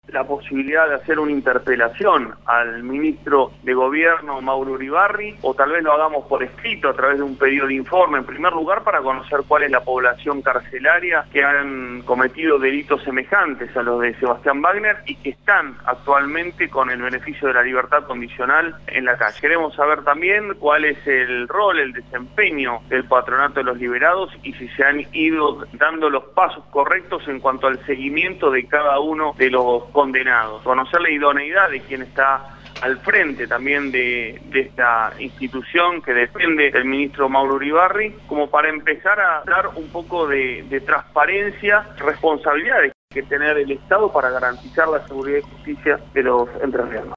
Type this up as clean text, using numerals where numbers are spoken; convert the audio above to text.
la posibilidad de hacer una interpelación al ministro de Gobierno, Mauro Uribarri, o tal vez lo hagamos por escrito a través de un pedido de informe, en primer lugar, para conocer cuál es la población carcelaria que han cometido delitos semejantes a los de Sebastián Wagner y que están actualmente con el beneficio de la libertad condicional en la calle. Queremos saber también cuál es el rol, el desempeño del Patronato de los Liberados y si se han ido dando los pasos correctos en cuanto al seguimiento de cada uno de los condenados. Conocer la idoneidad de quien está al frente también de esta institución que depende del ministro Mauro Uribarri, como para empezar a dar un poco de transparencia, responsabilidades que tener el Estado para garantizar la seguridad y justicia de los entrerrianos.